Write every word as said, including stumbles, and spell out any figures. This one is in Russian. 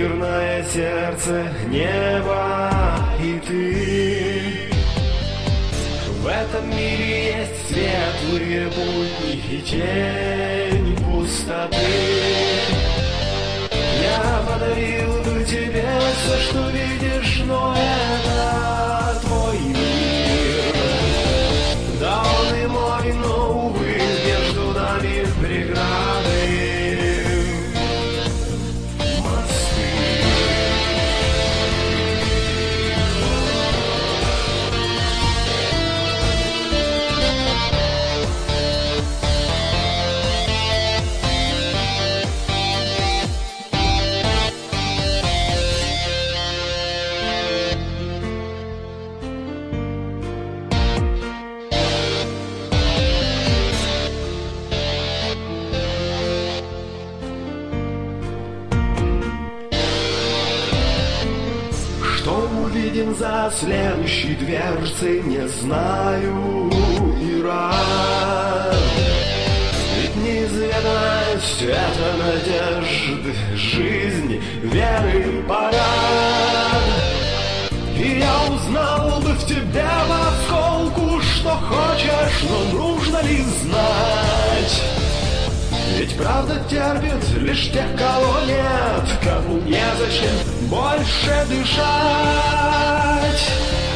Мирное сердце, небо и ты. В этом мире есть светлые будни и тень пустоты. Я подарил бы тебе все, что видишь, но это твой мир. Да он и мой, но, увы, между нами преграды. Что увидим за следующей дверцей, не знаю и рад. Ведь неизведанность — это надежды, жизнь, веры парад. И я узнал бы в тебе в осколку, что хочешь, но нужно ли знать? Ведь правда терпит лишь тех, кого нет, кому незачем больше дышать.